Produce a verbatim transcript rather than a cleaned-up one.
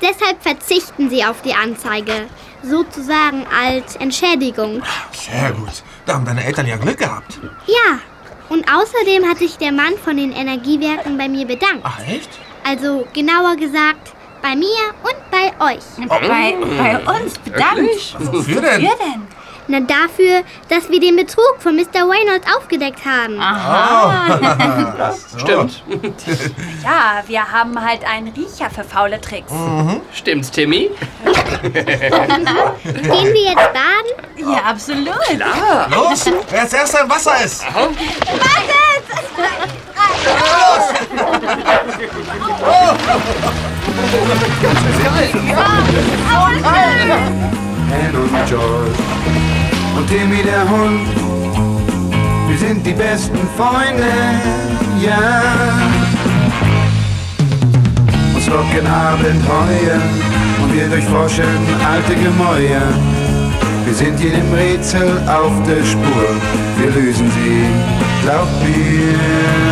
deshalb verzichten sie auf die Anzeige. Sozusagen als Entschädigung. Sehr gut. Da haben deine Eltern ja Glück gehabt. Ja. Und außerdem hat sich der Mann von den Energiewerken bei mir bedankt. Ach, echt? Also genauer gesagt, bei mir und bei euch. Bei, bei uns bedankt. Wofür denn? Wofür denn? Na, dafür, dass wir den Betrug von Mister Reynolds aufgedeckt haben. Aha. So. Stimmt. Ja, wir haben halt einen Riecher für faule Tricks. Mhm. Stimmt's, Timmy? Gehen wir jetzt baden? Ja, absolut. Klar. Los, wer als erster im Wasser ist. Ann und George und Timmy der Hund. Wir sind die besten Freunde, ja. Uns locken Abenteuer und wir durchforschen alte Gemäuer. Wir sind jedem Rätsel auf der Spur, wir lösen sie, glaub mir.